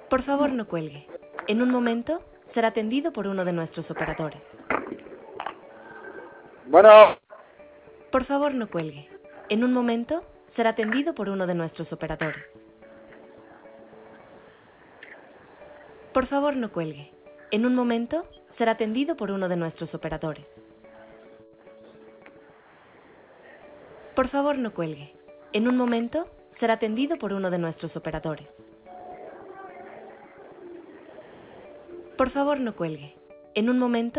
Por favor, no cuelgue. En un momento será atendido por uno de nuestros operadores. Bueno, Por favor, no cuelgue. En un momento será atendido por uno de nuestros operadores. Por favor, no cuelgue. En un momento será atendido por uno de nuestros operadores. Por favor, no cuelgue. En un momento será atendido por uno de nuestros operadores. Por favor, no cuelgue. En un momento